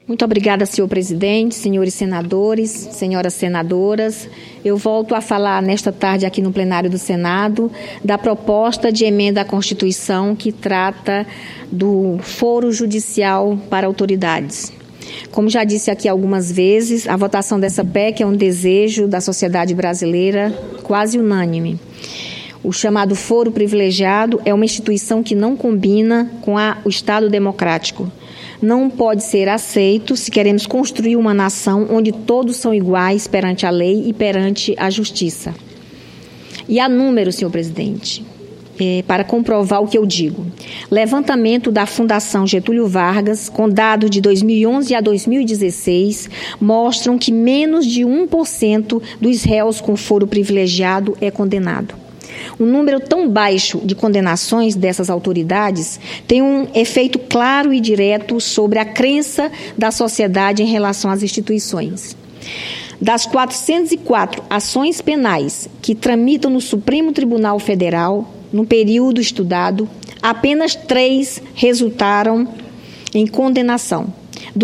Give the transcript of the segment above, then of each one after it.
Muito obrigada, senhor presidente, senhores senadores, senhoras senadoras. Eu volto a falar nesta tarde aqui no plenário do Senado da proposta de emenda à Constituição que trata do foro judicial para autoridades. Como já disse aqui algumas vezes, a votação dessa PEC é um desejo da sociedade brasileira quase unânime. O chamado foro privilegiado é uma instituição que não combina com o Estado democrático. Não pode ser aceito se queremos construir uma nação onde todos são iguais perante a lei e perante a justiça. E há números, senhor presidente, para comprovar o que eu digo. Levantamento da Fundação Getúlio Vargas, com dados de 2011 a 2016, mostram que menos de 1% dos réus com foro privilegiado é condenado. Um número tão baixo de condenações dessas autoridades tem um efeito claro e direto sobre a crença da sociedade em relação às instituições. Das 404 ações penais que tramitam no Supremo Tribunal Federal, no período estudado, apenas 3 resultaram em condenação.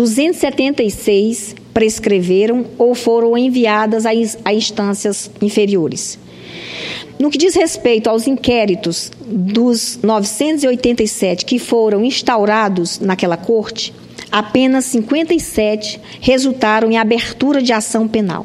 276 prescreveram ou foram enviadas a instâncias inferiores. No que diz respeito aos inquéritos dos 987 que foram instaurados naquela corte, apenas 57 resultaram em abertura de ação penal.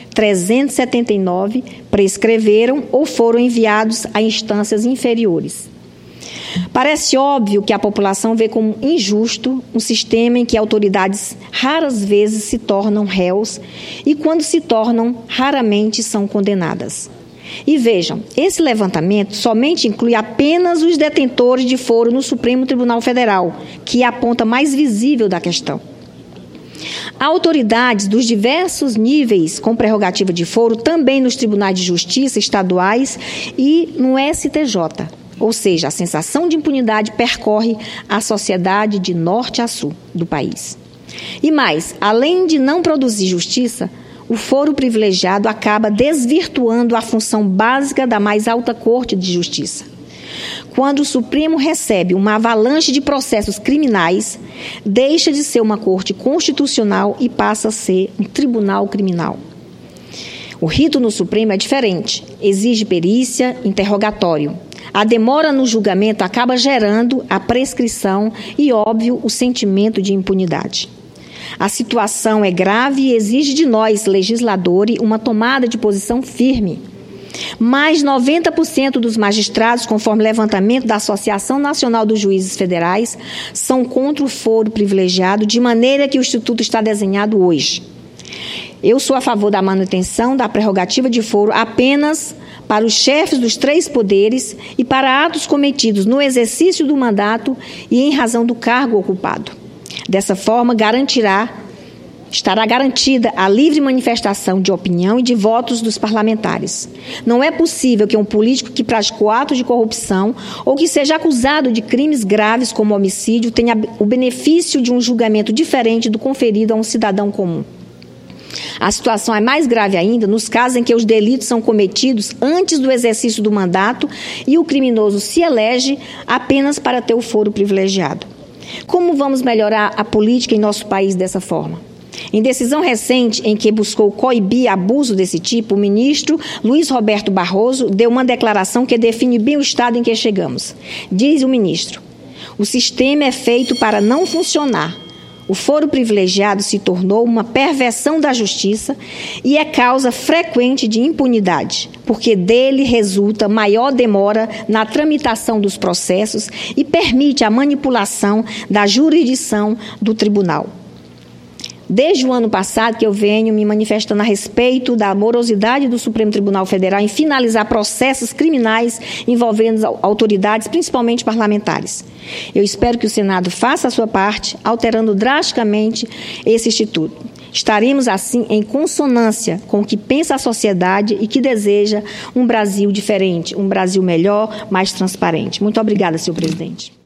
379 prescreveram ou foram enviados a instâncias inferiores. Parece óbvio que a população vê como injusto um sistema em que autoridades raras vezes se tornam réus e, quando se tornam, raramente são condenadas. E vejam, esse levantamento somente inclui apenas os detentores de foro no Supremo Tribunal Federal, que é a ponta mais visível da questão. Há autoridades dos diversos níveis com prerrogativa de foro também nos tribunais de justiça estaduais e no STJ. Ou seja, a sensação de impunidade percorre a sociedade de norte a sul do país. E mais, além de não produzir justiça, o foro privilegiado acaba desvirtuando a função básica da mais alta Corte de Justiça. Quando o Supremo recebe uma avalanche de processos criminais, deixa de ser uma corte constitucional e passa a ser um tribunal criminal. O rito no Supremo é diferente, exige perícia, interrogatório. A demora no julgamento acaba gerando a prescrição e, óbvio, o sentimento de impunidade. A situação é grave e exige de nós, legisladores, uma tomada de posição firme. Mais de 90% dos magistrados, conforme levantamento da Associação Nacional dos Juízes Federais, são contra o foro privilegiado, de maneira que o Instituto está desenhado hoje. Eu sou a favor da manutenção da prerrogativa de foro apenas para os chefes dos 3 poderes e para atos cometidos no exercício do mandato e em razão do cargo ocupado. Dessa forma, estará garantida a livre manifestação de opinião e de votos dos parlamentares. Não é possível que um político que praticou atos de corrupção ou que seja acusado de crimes graves como homicídio tenha o benefício de um julgamento diferente do conferido a um cidadão comum. A situação é mais grave ainda nos casos em que os delitos são cometidos antes do exercício do mandato e o criminoso se elege apenas para ter o foro privilegiado. Como vamos melhorar a política em nosso país dessa forma? Em decisão recente em que buscou coibir abuso desse tipo, o ministro Luiz Roberto Barroso deu uma declaração que define bem o estado em que chegamos. Diz o ministro: o sistema é feito para não funcionar. O foro privilegiado se tornou uma perversão da justiça e é causa frequente de impunidade, porque dele resulta maior demora na tramitação dos processos e permite a manipulação da jurisdição do tribunal. Desde o ano passado que eu venho me manifestando a respeito da morosidade do Supremo Tribunal Federal em finalizar processos criminais envolvendo autoridades, principalmente parlamentares. Eu espero que o Senado faça a sua parte, alterando drasticamente esse instituto. Estaremos, assim, em consonância com o que pensa a sociedade e que deseja um Brasil diferente, um Brasil melhor, mais transparente. Muito obrigada, senhor presidente.